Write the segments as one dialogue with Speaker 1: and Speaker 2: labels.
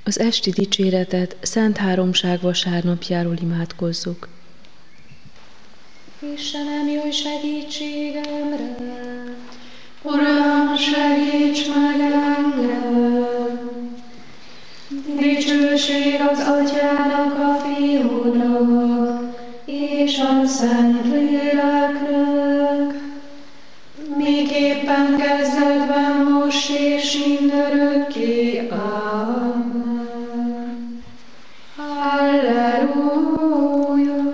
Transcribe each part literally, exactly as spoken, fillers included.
Speaker 1: Az esti dicséretet Szent Háromság vasárnapjáról imádkozzuk.
Speaker 2: Istenem, jöjj segítségemre! Uram, segíts meg engem! Dicsőség az Atyának, a Fiúnak és a Szentléleknek, miképpen kezdetben, most és mindörökké. Amen. Halleluja!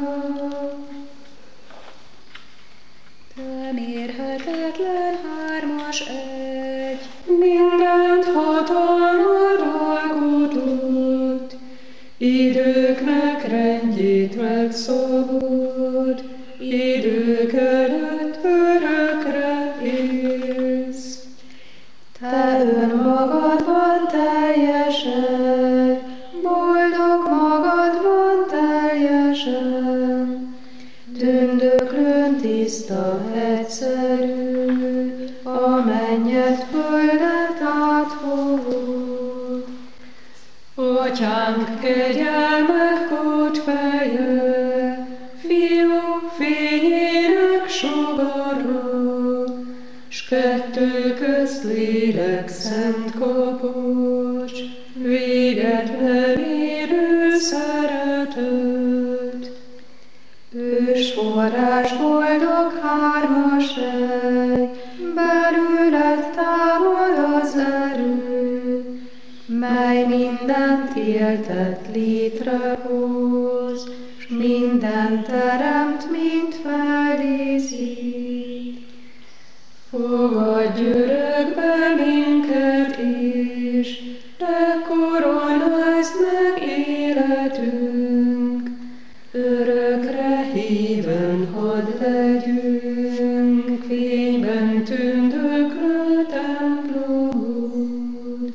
Speaker 2: Te mérhetetlen hármas egy, mindent hatalmad alkotott, időknek rendjét megszabod, idők előtt örökre élsz. Te önmagadban teljesen, boldog magadban teljesen, tündöklőn tiszta, egyszerű, a mennyet földet átfogó. Atyánk kegyelmet kód feje, Fiú fényének sugara, s kettő közt lélek szent kapocs, véget nem érő szeretet. Ős forrás boldog hármas egy, belőled támad az erő, mely mindent éltet létrehoz, s minden teremt, mint feldíszít. Fogadj örökbe minket is, de koronázd meg életünk, örökre híven hadd legyünk, fényben tündöklő templomod.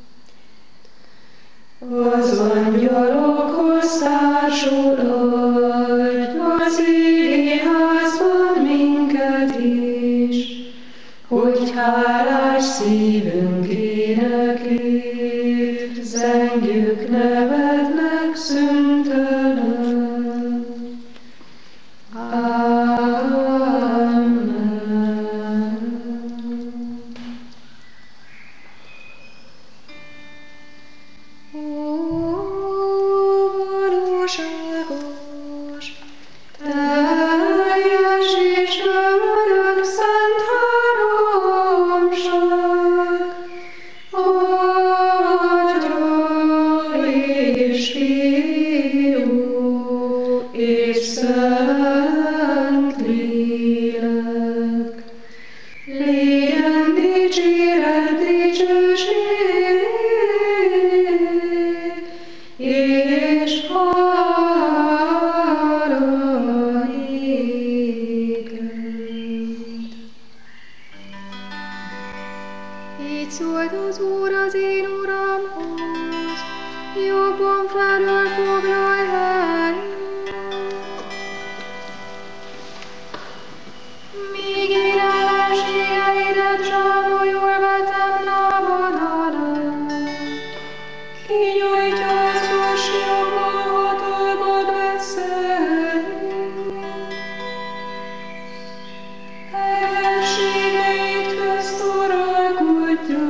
Speaker 2: Az angyalokhoz társuladj, az igéházban minket is, hogy hálás szívünk énekét, zengjük nevednek szüntelen. Amen. Ó, valóságos, teljes és örök szent háromság, Atya és Fiú és Szent Lélek. Légyen dicséret, dicsőség és hála néked. Így szólt az Úr az én Uramhoz, jobban felől foglalj helyet. Míg én ellenségeidet zsámolyul vetem lábad alá, kinyújtja az gyors jobban hatalmad veszel. Ellenségeid közt uralkodja,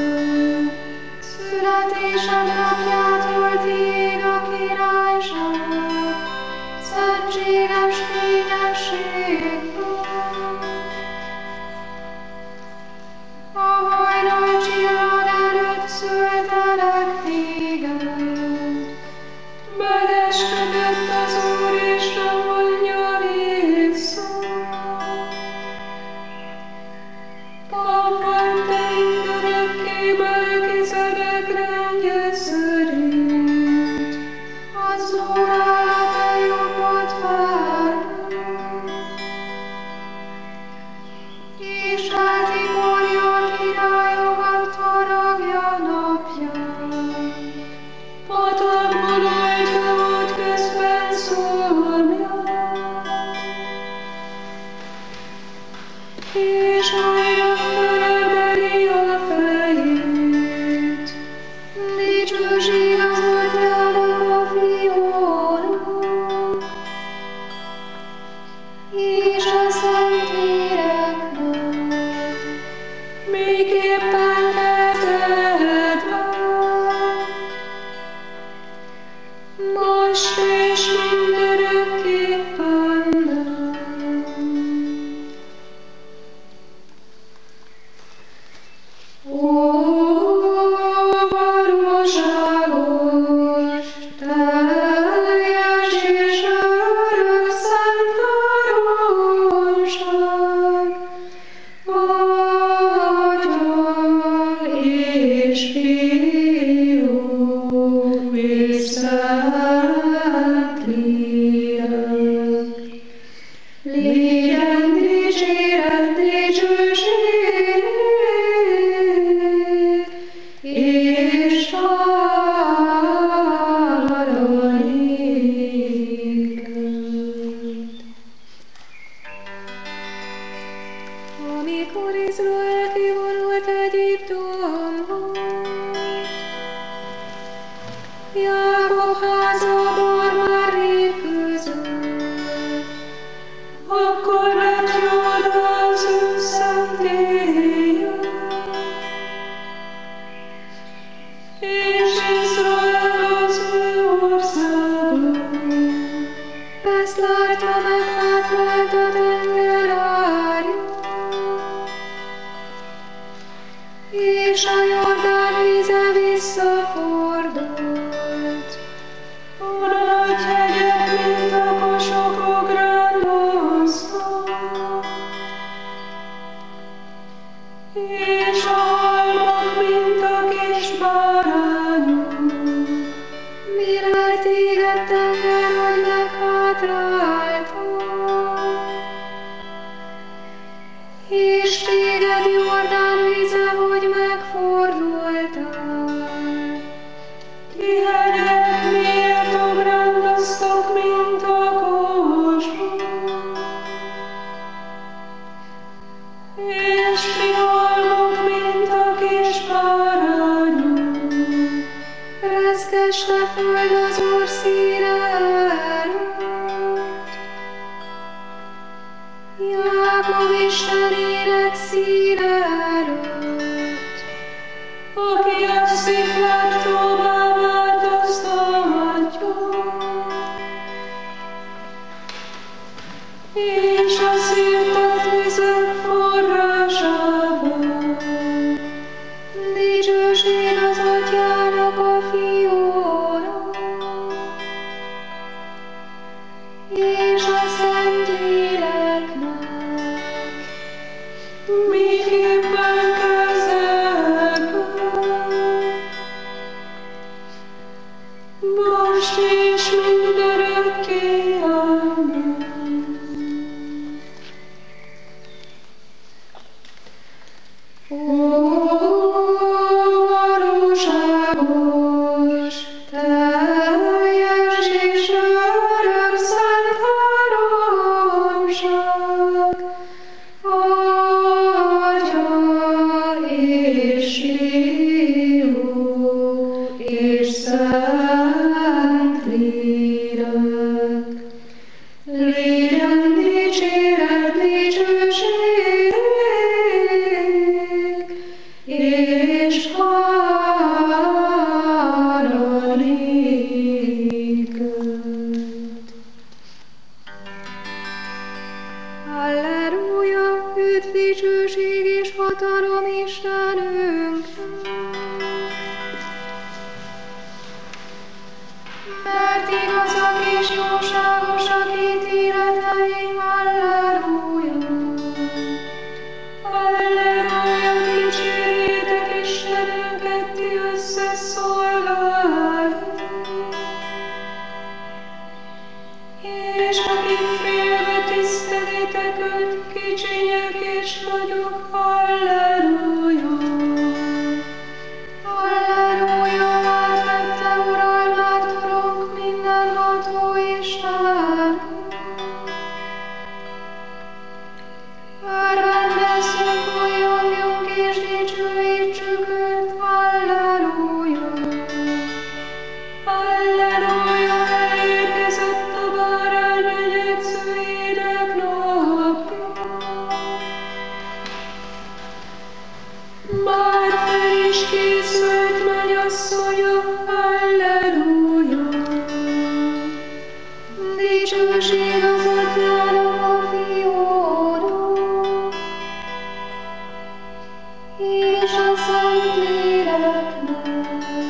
Speaker 2: születésed napjától tiéd a királyság, szentséges kényesség. A hajnal csillag előtt szültelek téged, megesküdött az Úr, és nem mondja vissza. Papban te mindörökké Melkisedek rendje szerint, az Úr áll a te jobbad fel, és eltiporja a királyokat faragja napján. Patakból oldja ott közben szormját, és újra felemeli a fejét. Dicsőség Jákob háza barmár nép között. Akkor lett Júda az ő szentélye, és Izrael az ő országa. Ezt látva meghátrált a tenger árja, és a Jordán víze visszafordult. A nagy hegyek, mint a kosok ugrálóztak, és a halmok, mint a kis bárányok. Mire téged, tenger, hogy meghátráltam, és téged, Jordán víze, hogy megfordultál. Ti hegyek, miért ugrándoztok, mint a kosok? És ti halmok, mint a kis bárányok. Reszkesse föld az Úr színe előtt, Jákob Istenének színe előtt, aki a sziklát tóvá változtatja, és a szirtott vizek forrásában. Dicsőség az Atyának, a Fiúnak, és a Szentléleknek, miképpen kezdetben, most és mindörökké. Amen. Ó, valóságos, teljes és örök szent háromság, Atya és Fiú és Szentlélek, legyen dicséret, dicsőség és hála néked. Halleluja, üdv, dicsőség és hatalom Istenünknek, mert igazak és jóságosak ítéletei. Halleluja. Halleluja, dicsérjétek Istenünket, ti összeszolgálók, és akik félve tisztelitek őt, kicsinyek és nagyok. Halleluja. Halleluja, átvette uralmát, Urunk, mindenható Isten. Örvendezzünk, újjongjunk és dicsőítsük őt. Halleluja. Halleluja, elérkezett a bárány begyegyzőjének napja. Már fel is készült mennyasszonya. Halleluja. Dicsőség az Atyának, a Fiúnak és a Szentléleknek,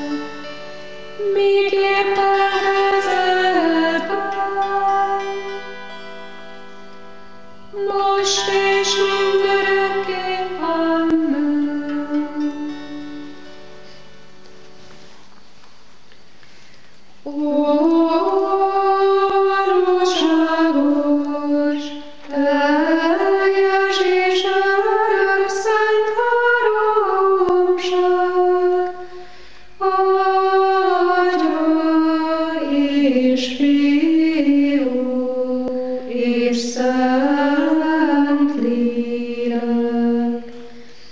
Speaker 2: miképpen kezdetben, most és mindörökké. Amen. Ó, valóságos, teljes és örök szent háromság, Atya és Fiú és Szentlélek,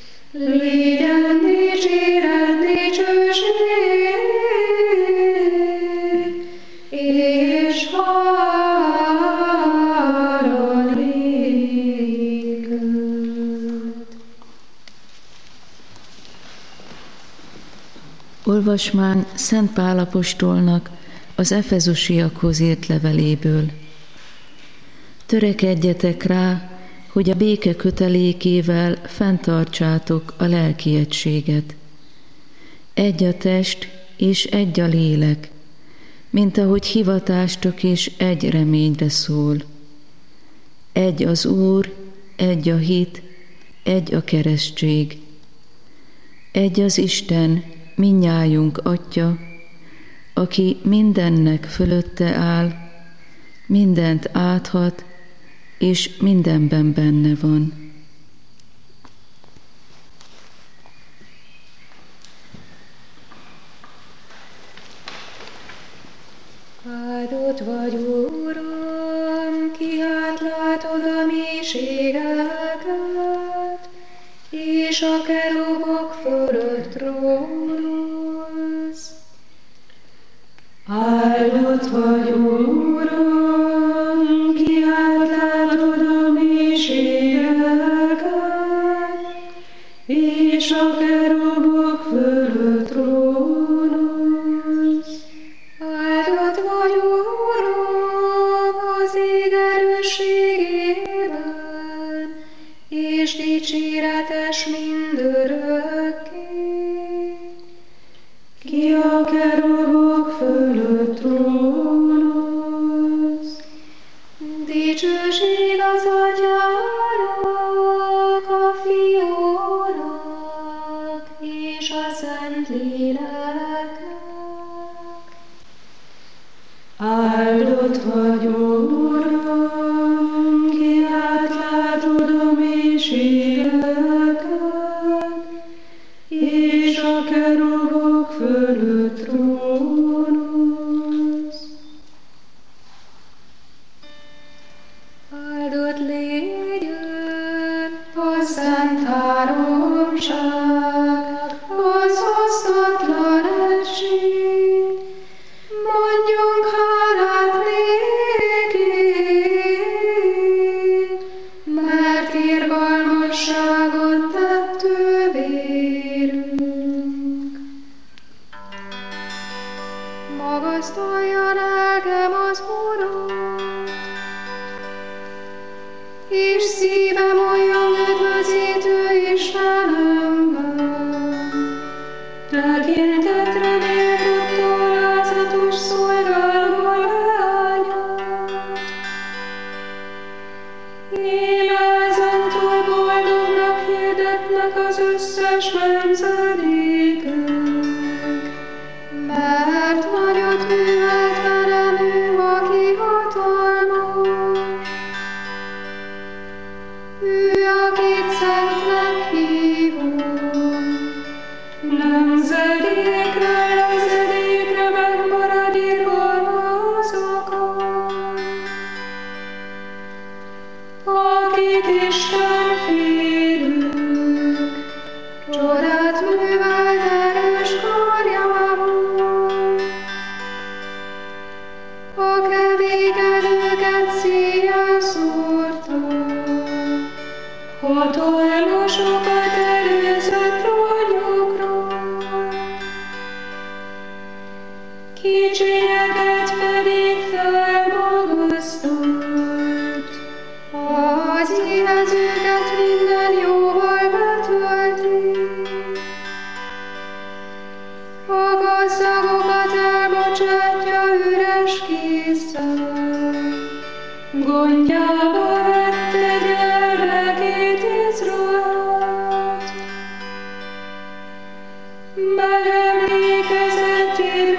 Speaker 2: legyen dicséret, dicsőség
Speaker 3: Olvasmány Szent Pál apostolnak az efezusiakhoz írt leveléből. Törekedjetek rá, hogy a béke kötelékével fenntartsátok a lelki egységet. Egy a test és egy a lélek, mint ahogy hivatástok is egy reményre szól. Egy az Úr, egy a hit, egy a keresztség. Egy az Isten, mindnyájunk Atya, aki mindennek fölötte áll, mindent áthat, és mindenben benne van.
Speaker 2: Áldott vagy, Uram, ki átlátod a mélységeket, és a kerubok fölött trónolsz. Áldott vagy, Uram, ki átlátod a mélységeket, és a kerubok fölött trónolsz. Áldott vagy, Uram, az ég erősségében, és dicséretes mindörökké. Ki a kerubok fölött trónolsz. Dicsőség az Atyának, a Fiúnak, és a Szentléleknek. Áldott vagy, Uram, ki átlátod a mélységeket, és a kerubok fölött trónolsz. Áldott legyen a Szent Háromság, az osztatlan egység. Mondjunk hálát néki, mert irgalmasságot tett ő vérünk. Magasztalja lelkem az Urat, és szívem olyan üdvözítő Istenemben. Tekintetre méltott alázatos szolgáló leányát. Íme ezentúl boldognak hirdetnek az összes nemzedékek, mert nagyot művelt velem ő, aki hatalmas. Ő, akit szentnek hívott, nemzedékről nemzedékre megmarad irgalmazokat. Akik Isten félők, csodát művelt erős karjával. A kevékedőket széjjel szórta, hatalmasokat előzött trónjukról, kicsinyeket pedig felmagasztott, az éhezőket minden jóval betölti, a gazdagokat elbocsátja üres kézzel, gondjába vette gyermekét Izraelt. Megemlékezett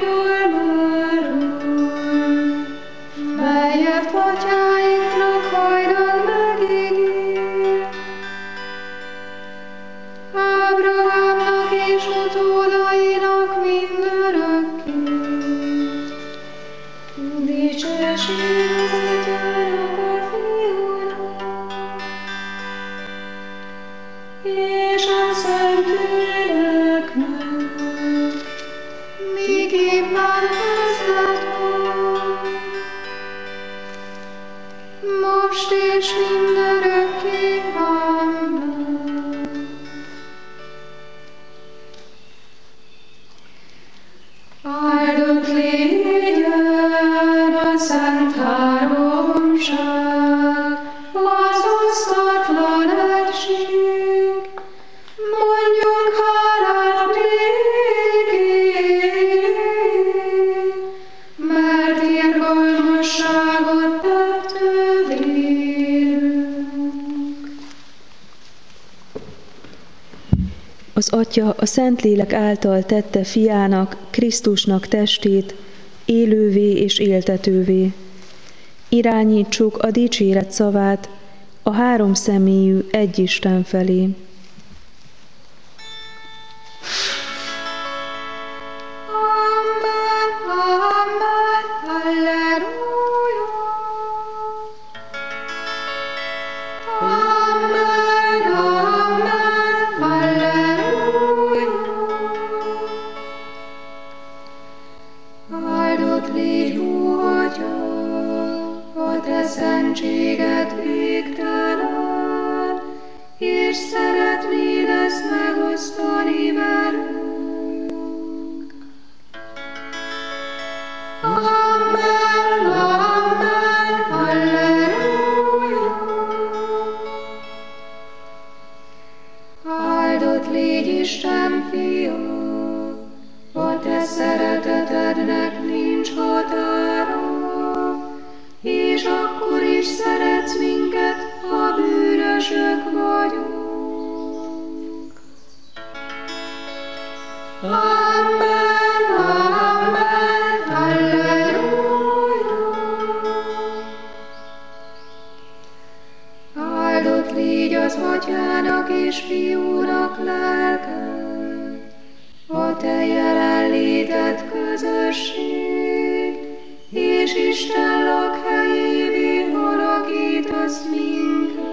Speaker 2: irgalmáról, melyet atyáinknak hajdan megígért. Ábrahámnak és utódainak mindörökké. Dicsőség az Atyának, a Fiúnak, és a Szentléleknek, miképpen kezdetkor, most és mindörökké. Amen. Áldott legyen a szent háromság, az osztatlan egység, mondjunk hálát néki, mert irgalmasságot tett vérünk.
Speaker 1: Az Atya a Szentlélek által tette fiának, Krisztusnak testét, élővé és éltetővé. Irányítsuk a dicséret szavát a háromszemélyű egy Isten felé.
Speaker 2: Amen, amen, halleluja. Amen, amen, halleluja. Áldott légy, ó Atya, a te szentséged végtelen, és szeretnéd ezt megosztani velünk. Amen, amen, halleluja. Áldott légy Isten fia, a te szeretetednek nincs határa, és akkor is szeretsz minket, ha bűnösök vagyunk. Amen, amen, halleluja. Áldott légy az Atyának és Fiúnak lelke, a te jelenléted közösség, és Isten lakhelyévé alakítasz minket.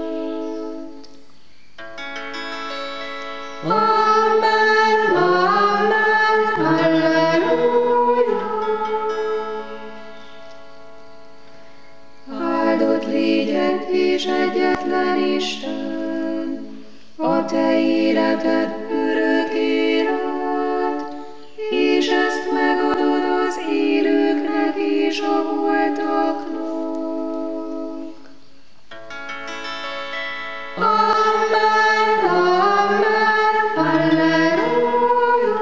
Speaker 2: Amen, amen, halleluja. Áldott légy egy és egyetlen Isten, a te életed örök élet, és ezt megadod az élőknek és a holtaknak. Amen, amen, halleluja.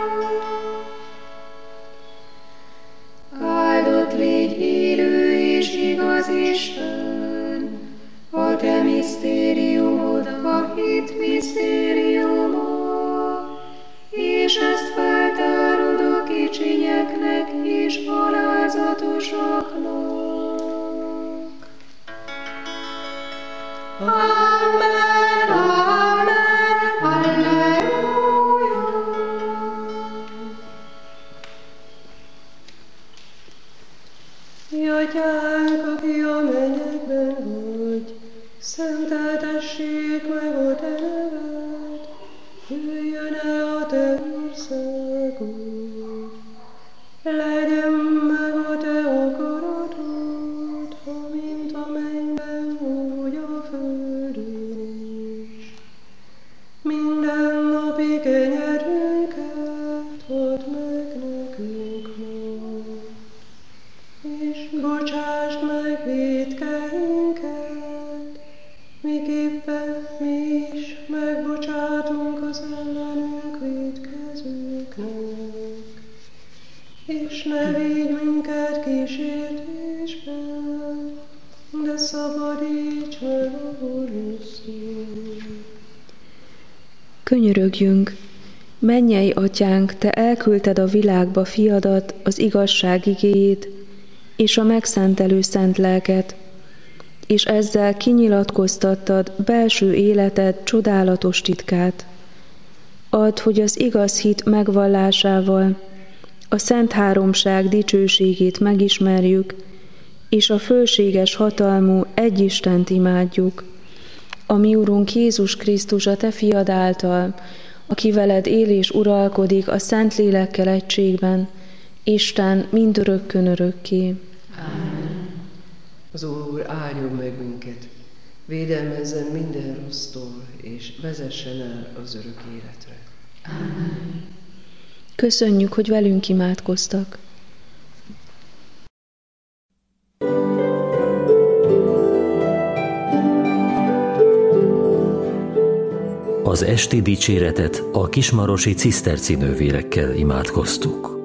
Speaker 2: Áldott légy élő és igaz Isten, a te misztériumod, a hit misztériuma, és ezt feltárod a kicsinyeknek és alázatosaknak. Amen, amen, halleluja.
Speaker 4: Mi Atyánk, aki a mennyekben vagy, szenteltessék meg a te neved, jöjjön el a te országod, legyen meg a te akaratod, amint a mennyben, úgy a földön is. Minden napi kenyerünket add meg nekünk ma, és bocsásd meg vétkeinket, miképpen mi is megbocsátunk az ellenünk vétkezőknek. És ne vigy minket kísértésbe, de szabadíts meg a gonosztól.
Speaker 1: Könyörögjünk, mennyei Atyánk, te elküldted a világba fiadat, az igazság igéjét és a megszentelő szent lelket, és ezzel kinyilatkoztattad belső életed csodálatos titkát. Add, hogy az igaz hit megvallásával a Szent Háromság dicsőségét megismerjük, és a fölséges hatalmú egy Istent imádjuk, a mi Urunk Jézus Krisztus a te fiad által, aki veled él és uralkodik a Szentlélekkel egységben, Isten mindörökkön örökké.
Speaker 4: Amen.
Speaker 5: Az Úr áldjon meg minket, védelmezzen minden rossztól, és vezessen el az örök életre.
Speaker 4: Amen.
Speaker 1: Köszönjük, hogy velünk imádkoztak.
Speaker 6: Az esti dicséretet a kismarosi ciszterci nővérekkel imádkoztuk.